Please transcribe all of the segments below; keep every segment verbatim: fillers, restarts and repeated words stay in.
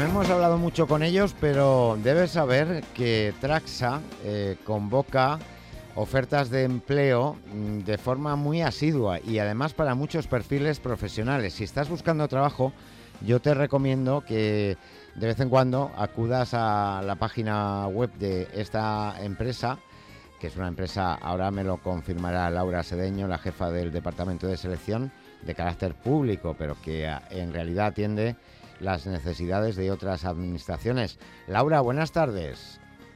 No hemos hablado mucho con ellos, pero debes saber que Traxa eh, convoca ofertas de empleo mm, de forma muy asidua y además para muchos perfiles profesionales. Si estás buscando trabajo, yo te recomiendo que de vez en cuando acudas a la página web de esta empresa, que es una empresa, ahora me lo confirmará Laura Sedeño, la jefa del departamento de selección, de carácter público, pero que en realidad atiende las necesidades de otras administraciones. Laura, buenas tardes.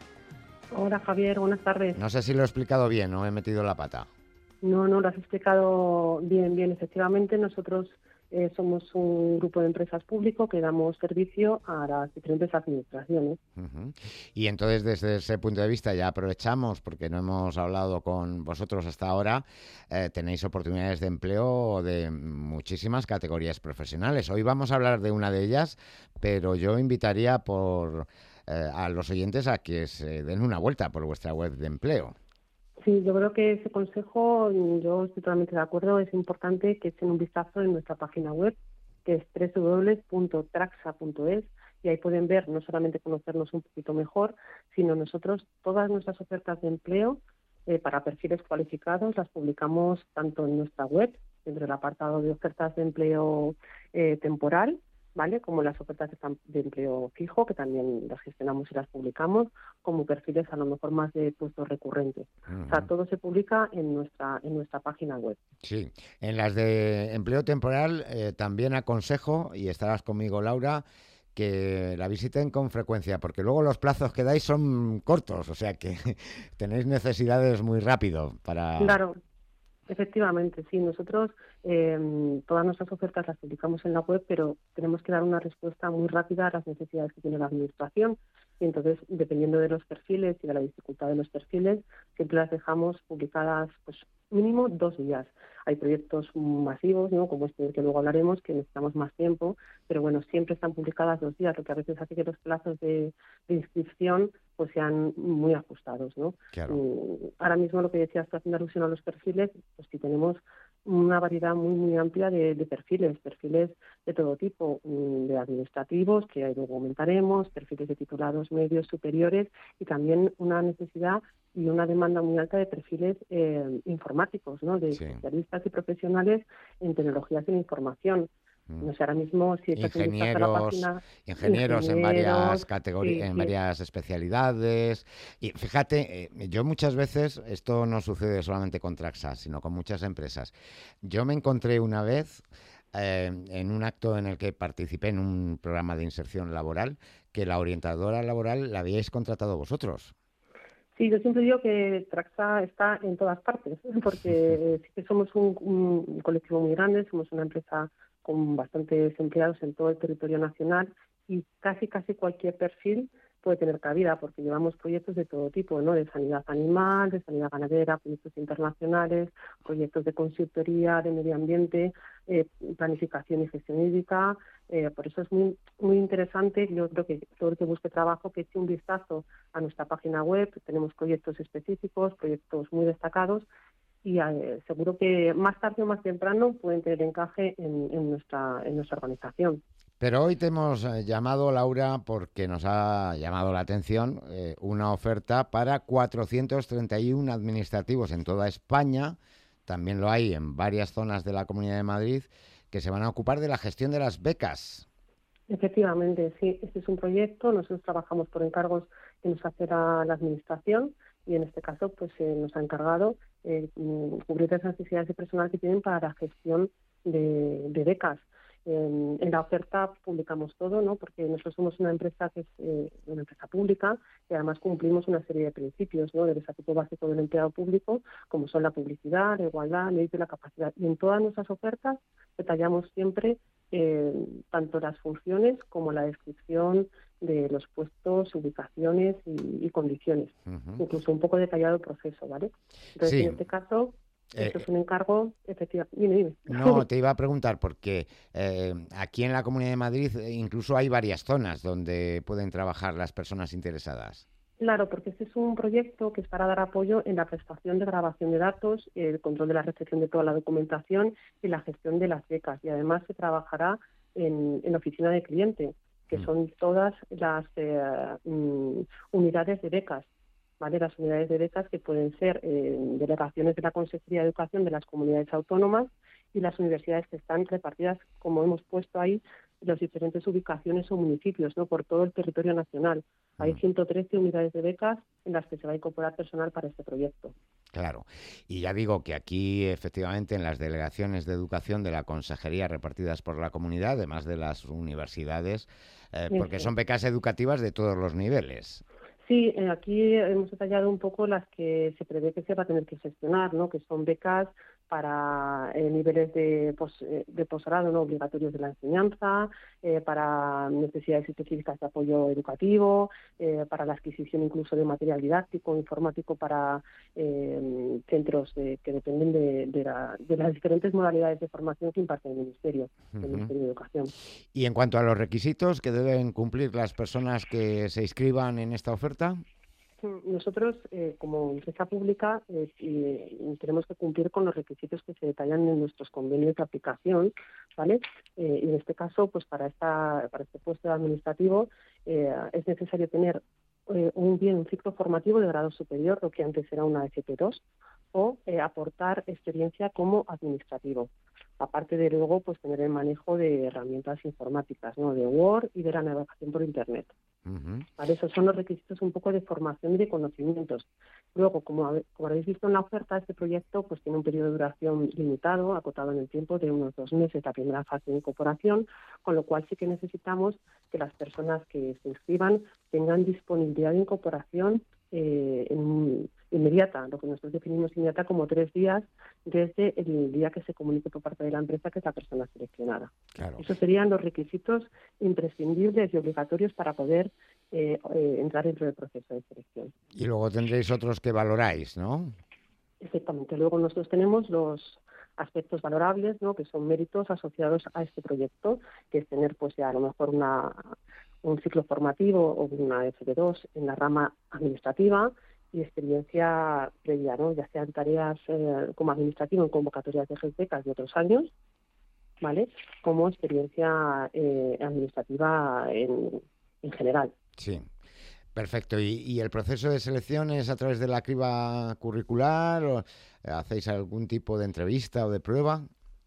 Hola Javier, buenas tardes. No sé si lo he explicado bien o he metido la pata. No, no, lo has explicado bien, bien. Efectivamente, nosotros eh, somos un grupo de empresas público que damos servicio a las diferentes administraciones. Uh-huh. Y entonces, desde ese punto de vista, ya aprovechamos, porque no hemos hablado con vosotros hasta ahora, eh, tenéis oportunidades de empleo de muchísimas categorías profesionales. Hoy vamos a hablar de una de ellas, pero yo invitaría por eh, a los oyentes a que se den una vuelta por vuestra web de empleo. Sí, yo creo que ese consejo, yo estoy totalmente de acuerdo, es importante que echen un vistazo en nuestra página web, que es doble u doble u doble u punto traxa punto es, y ahí pueden ver, no solamente conocernos un poquito mejor, sino nosotros todas nuestras ofertas de empleo eh, para perfiles cualificados las publicamos tanto en nuestra web, dentro del apartado de ofertas de empleo eh, temporal, ¿vale? Como las ofertas de empleo fijo, que también las gestionamos y las publicamos, como perfiles a lo mejor más de puestos recurrentes. Uh-huh. O sea, todo se publica en nuestra en nuestra página web. Sí, en las de empleo temporal eh, también aconsejo, y estarás conmigo, Laura, que la visiten con frecuencia, porque luego los plazos que dais son cortos, o sea que tenéis necesidades muy rápido para... Claro. Efectivamente, sí. Nosotros eh, todas nuestras ofertas las publicamos en la web, pero tenemos que dar una respuesta muy rápida a las necesidades que tiene la administración. Y entonces, dependiendo de los perfiles y de la dificultad de los perfiles, siempre las dejamos publicadas, pues mínimo dos días. Hay proyectos masivos, ¿no?, como este del que luego hablaremos, que necesitamos más tiempo, pero bueno, siempre están publicadas dos días, lo que a veces hace que los plazos de, de inscripción pues sean muy ajustados, ¿no? Claro. Y ahora mismo lo que decías, haciendo alusión a los perfiles, pues sí tenemos una variedad muy muy amplia de, de perfiles, perfiles de todo tipo, de administrativos, que luego comentaremos, perfiles de titulados medios, superiores, y también una necesidad y una demanda muy alta de perfiles eh, informáticos, ¿no?, de Sí. especialistas y profesionales en tecnologías de la información. No sé, ahora mismo si estás ingenieros, la página, ingenieros en varias categorías, sí, en sí. varias especialidades. Y fíjate, eh, yo muchas veces, esto no sucede solamente con Traxa, sino con muchas empresas. Yo me encontré una vez eh, en un acto en el que participé en un programa de inserción laboral, que la orientadora laboral la habíais contratado vosotros. Sí, yo siempre digo que Traxa está en todas partes, porque sí que somos un, un colectivo muy grande, somos una empresa con bastantes empleados en todo el territorio nacional y casi casi cualquier perfil puede tener cabida, porque llevamos proyectos de todo tipo, ¿no?, de sanidad animal, de sanidad ganadera, proyectos internacionales, proyectos de consultoría, de medio ambiente, eh, planificación y gestión hídrica. Eh, por eso es muy muy interesante. Yo creo que todo el que busque trabajo que eche un vistazo a nuestra página web. Tenemos proyectos específicos, proyectos muy destacados, y eh, seguro que más tarde o más temprano pueden tener encaje en, en nuestra en nuestra organización. Pero hoy te hemos llamado, Laura, porque nos ha llamado la atención eh, una oferta para cuatrocientos treinta y uno administrativos en toda España, también lo hay en varias zonas de la Comunidad de Madrid, que se van a ocupar de la gestión de las becas. Efectivamente, sí, este es un proyecto. Nosotros trabajamos por encargos que nos hace la, la Administración, y en este caso pues eh, nos ha encargado eh, cubrir las necesidades de personal que tienen para la gestión de, de becas. En, en la oferta publicamos todo, ¿no?, porque nosotros somos una empresa que es eh, una empresa pública, y además cumplimos una serie de principios, ¿no?, del Estatuto Básico del Empleado Público, como son la publicidad, la igualdad, la ley de la capacidad. Y en todas nuestras ofertas detallamos siempre eh, tanto las funciones como la descripción de los puestos, ubicaciones y, y condiciones. Uh-huh. Incluso un poco detallado el proceso, ¿vale? Entonces, sí. En este caso... Esto eh, es un encargo, efectivamente. Dime, dime. No, te iba a preguntar porque eh, aquí en la Comunidad de Madrid incluso hay varias zonas donde pueden trabajar las personas interesadas. Claro, porque este es un proyecto que es para dar apoyo en la prestación de grabación de datos, el control de la recepción de toda la documentación y la gestión de las becas. Y además se trabajará en, en oficina de cliente. que son todas las eh, mm, unidades de becas, ¿vale? Las unidades de becas que pueden ser eh, delegaciones de la Consejería de Educación de las comunidades autónomas y las universidades que están repartidas, como hemos puesto ahí, en las diferentes ubicaciones o municipios, ¿no? Por todo el territorio nacional. Hay ciento trece unidades de becas en las que se va a incorporar personal para este proyecto. Claro, y ya digo que aquí efectivamente en las delegaciones de educación de la consejería repartidas por la comunidad, además de las universidades, eh, porque son becas educativas de todos los niveles. Sí, eh, aquí hemos detallado un poco las que se prevé que se va a tener que gestionar, ¿no? Que son becas para eh, niveles de, pos, eh, de posgrado no obligatorios de la enseñanza, eh, para necesidades específicas de apoyo educativo, eh, para la adquisición incluso de material didáctico, informático para eh, centros de, que dependen de, de, la, de las diferentes modalidades de formación que imparte el Ministerio, el uh-huh. Ministerio de Educación. Y en cuanto a los requisitos que deben cumplir las personas que se inscriban en esta oferta. Nosotros, eh, como empresa pública, eh, y tenemos que cumplir con los requisitos que se detallan en nuestros convenios de aplicación, ¿vale? Eh, y en este caso, pues para esta para este puesto administrativo eh, es necesario tener eh, un bien un ciclo formativo de grado superior, lo que antes era una F P dos, o eh, aportar experiencia como administrativo. Aparte de luego, pues tener el manejo de herramientas informáticas, ¿no? De Word y de la navegación por Internet. Uh-huh. Vale, esos son los requisitos un poco de formación y de conocimientos. Luego, como, como habéis visto en la oferta, este proyecto pues tiene un periodo de duración limitado, acotado en el tiempo de unos dos meses, la primera fase de incorporación, con lo cual sí que necesitamos que las personas que se inscriban tengan disponibilidad de incorporación eh, en, inmediata, lo que nosotros definimos inmediata como tres días desde el día que se comunique por parte de la empresa que es la persona seleccionada. Claro. Esos serían los requisitos imprescindibles y obligatorios para poder eh, eh, entrar dentro del proceso de selección. Y luego tendréis otros que valoráis, ¿no? Exactamente. Luego nosotros tenemos los aspectos valorables, ¿no? Que son méritos asociados a este proyecto, que es tener pues ya a lo mejor una un ciclo formativo o una F P dos en la rama administrativa y experiencia previa, ¿no? Ya sean tareas eh, como administrativo en convocatorias de becas de otros años, ¿vale? Como experiencia eh, administrativa en, en general. Sí, perfecto. ¿Y, ¿Y el proceso de selección es a través de la criba curricular o hacéis algún tipo de entrevista o de prueba?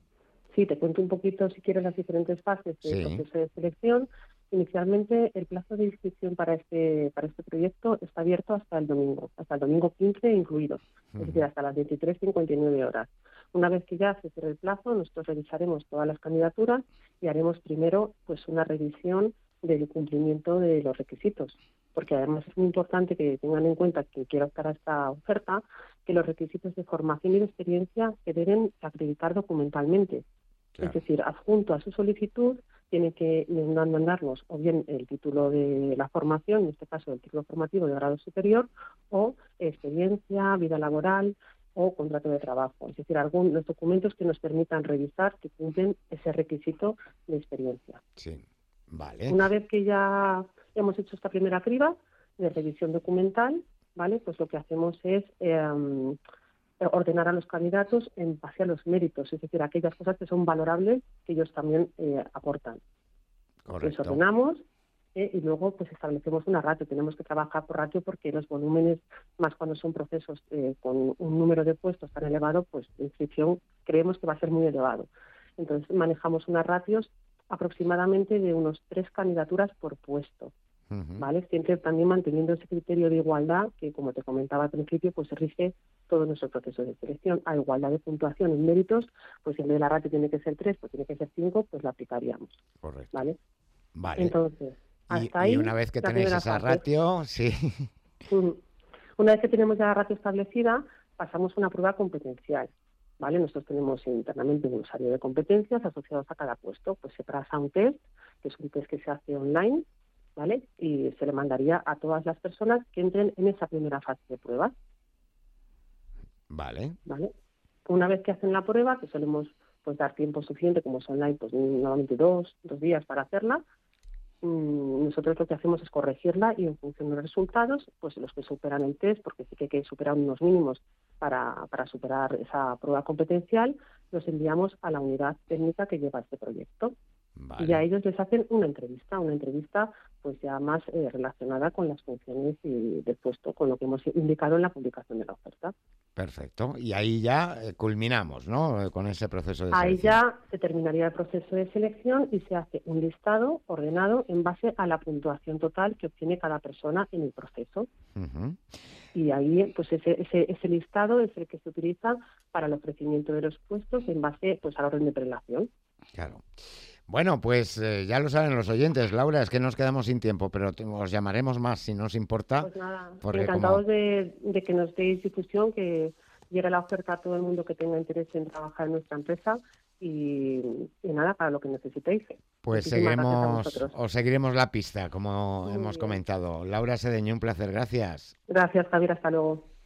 Sí, te cuento un poquito, si quieres, las diferentes fases del sí. proceso de selección. Inicialmente, el plazo de inscripción para este para este proyecto está abierto hasta el domingo, hasta el domingo quince incluido, uh-huh. es decir, hasta las veintitrés cincuenta y nueve horas. Una vez que ya se cierre el plazo, nosotros revisaremos todas las candidaturas y haremos primero pues una revisión del cumplimiento de los requisitos, porque además es muy importante que tengan en cuenta quien quiera optar a esta oferta, que los requisitos de formación y de experiencia se deben acreditar documentalmente. Claro. Es decir, adjunto a su solicitud tiene que mandarnos o bien el título de la formación, en este caso el título formativo de grado superior, o experiencia, vida laboral o contrato de trabajo. Es decir, algunos documentos que nos permitan revisar que cumplen ese requisito de experiencia. Sí, vale. Una vez que ya hemos hecho esta primera criba de revisión documental, ¿vale? Pues lo que hacemos es eh, ordenar a los candidatos en base a los méritos, es decir, aquellas cosas que son valorables que ellos también eh, aportan. Correcto. Les ordenamos eh, y luego pues establecemos una ratio. Tenemos que trabajar por ratio porque los volúmenes, más cuando son procesos eh, con un número de puestos tan elevado, pues la inscripción creemos que va a ser muy elevado. Entonces manejamos unas ratios aproximadamente de unos tres candidaturas por puesto. Uh-huh. ¿Vale? Siempre también manteniendo ese criterio de igualdad que, como te comentaba al principio, pues rige todo nuestro proceso de selección. A igualdad de puntuación en méritos, pues si en vez de la ratio tiene que ser tres, pues tiene que ser cinco, pues la aplicaríamos. Correcto. ¿Vale? Vale. Entonces, hasta y, ahí... Y una vez que tenéis esa fase. ratio, sí. Uh-huh. Una vez que tenemos ya la ratio establecida, pasamos a una prueba competencial. ¿Vale? Nosotros tenemos internamente un glosario de competencias asociados a cada puesto. Pues se traza un test, que es un test que se hace online, ¿vale? Y se le mandaría a todas las personas que entren en esa primera fase de prueba. Vale. ¿Vale? Una vez que hacen la prueba, que solemos pues dar tiempo suficiente, como es online, pues normalmente dos, dos días para hacerla, mmm, nosotros lo que hacemos es corregirla y en función de los resultados, pues los que superan el test, porque sí que hay que superar unos mínimos para, para superar esa prueba competencial, los enviamos a la unidad técnica que lleva este proyecto. Vale. Y a ellos les hacen una entrevista, una entrevista pues ya más eh, relacionada con las funciones y del puesto, con lo que hemos indicado en la publicación de la oferta. Perfecto. Y ahí ya eh, culminamos, ¿no? Eh, Con ese proceso de Ahí selección. ya se terminaría el proceso de selección y se hace un listado ordenado en base a la puntuación total que obtiene cada persona en el proceso. Ujú. Y ahí, pues ese, ese, ese listado es el que se utiliza para el ofrecimiento de los puestos en base pues al orden de prelación. Claro. Bueno, pues eh, ya lo saben los oyentes, Laura, es que nos quedamos sin tiempo, pero te- os llamaremos más si no os importa, Pues nada, porque encantados como... de, de que nos deis difusión, que llegue la oferta a todo el mundo que tenga interés en trabajar en nuestra empresa y, y nada, para lo que necesitéis. Pues Muchísimas gracias a seguiremos, vosotros. os seguiremos la pista, como Muy hemos bien. comentado. Laura Sedeño, un placer, gracias. Gracias, Javier. Hasta luego.